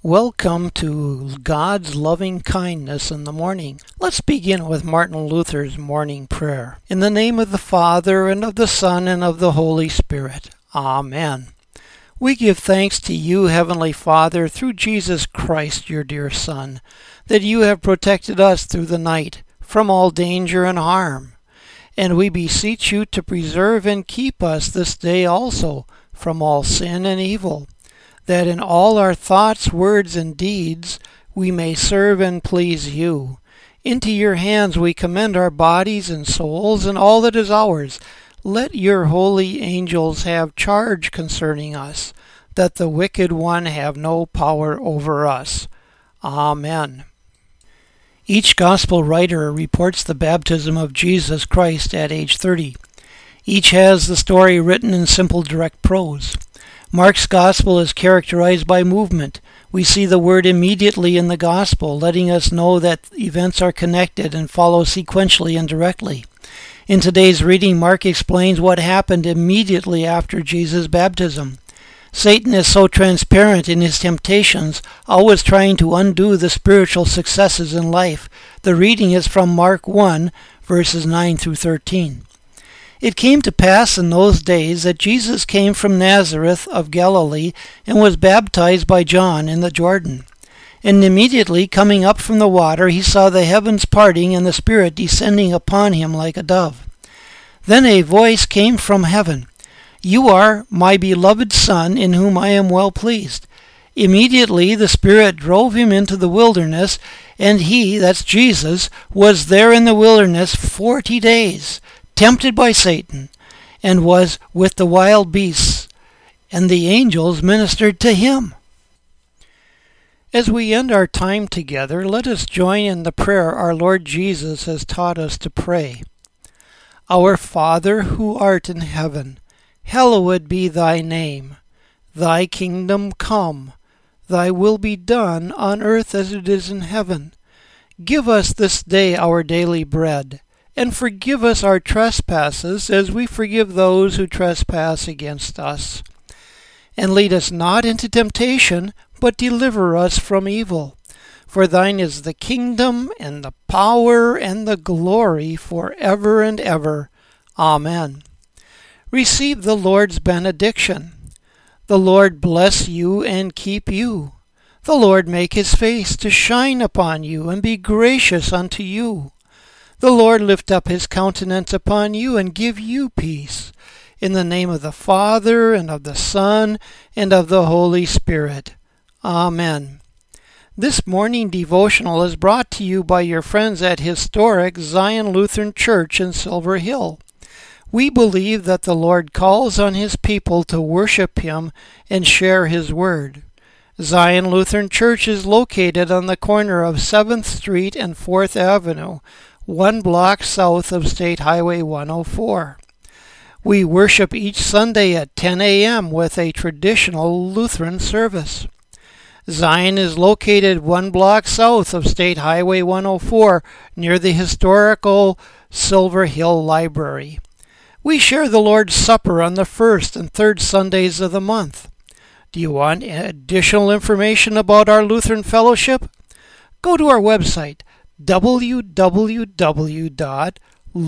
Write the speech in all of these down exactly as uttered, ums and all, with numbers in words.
Welcome to God's loving kindness in the morning. Let's begin with Martin Luther's morning prayer. In the name of the Father, and of the Son, and of the Holy Spirit. Amen. We give thanks to you, Heavenly Father, through Jesus Christ, your dear Son, that you have protected us through the night from all danger and harm. And we beseech you to preserve and keep us this day also from all sin and evil, that in all our thoughts, words, and deeds we may serve and please you. Into your hands we commend our bodies and souls and all that is ours. Let your holy angels have charge concerning us, that the wicked one have no power over us. Amen. Each gospel writer reports the baptism of Jesus Christ at age thirty. Each has the story written in simple, direct prose. Mark's gospel is characterized by movement. We see the word immediately in the gospel, letting us know that events are connected and follow sequentially and directly. In today's reading, Mark explains what happened immediately after Jesus' baptism. Satan is so transparent in his temptations, always trying to undo the spiritual successes in life. The reading is from Mark one, verses nine through thirteen. It came to pass in those days that Jesus came from Nazareth of Galilee and was baptized by John in the Jordan. And immediately coming up from the water, he saw the heavens parting and the Spirit descending upon him like a dove. Then a voice came from heaven, "You are my beloved Son, in whom I am well pleased." Immediately the Spirit drove him into the wilderness, and he, that's Jesus, was there in the wilderness forty days, tempted by Satan, and was with the wild beasts, and the angels ministered to him. As we end our time together, let us join in the prayer our Lord Jesus has taught us to pray. Our Father, who art in heaven, hallowed be thy name. Thy kingdom come, thy will be done on earth as it is in heaven. Give us this day our daily bread, and forgive us our trespasses as we forgive those who trespass against us. And lead us not into temptation, but deliver us from evil. For thine is the kingdom, and the power, and the glory forever and ever. Amen. Receive the Lord's benediction. The Lord bless you and keep you. The Lord make his face to shine upon you and be gracious unto you. The Lord lift up his countenance upon you and give you peace. In the name of the Father, and of the Son, and of the Holy Spirit. Amen. This morning devotional is brought to you by your friends at historic Zion Lutheran Church in Silver Hill. We believe that the Lord calls on his people to worship him and share his word. Zion Lutheran Church is located on the corner of seventh Street and fourth Avenue, one block south of State Highway one oh four. We worship each Sunday at ten a.m. with a traditional Lutheran service. Zion is located one block south of State Highway one oh four near the historical Silver Hill Library. We share the Lord's Supper on the first and third Sundays of the month. Do you want additional information about our Lutheran fellowship? Go to our website, w w w dot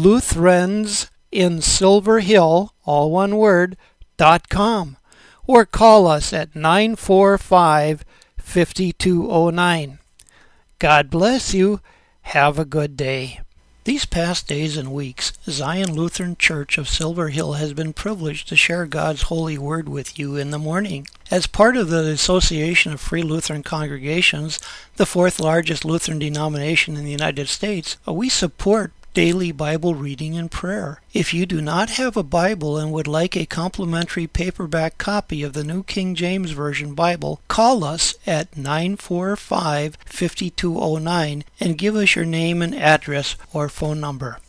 lutherans in silver hill, all one word, dot com, or call us at nine four five, five two zero nine. God bless you. Have a good day. These past days and weeks, Zion Lutheran Church of Silver Hill has been privileged to share God's holy word with you in the morning. As part of the Association of Free Lutheran Congregations, the fourth largest Lutheran denomination in the United States, we support daily Bible reading and prayer. If you do not have a Bible and would like a complimentary paperback copy of the New King James Version Bible, call us at nine four five, five two zero nine and give us your name and address or phone number.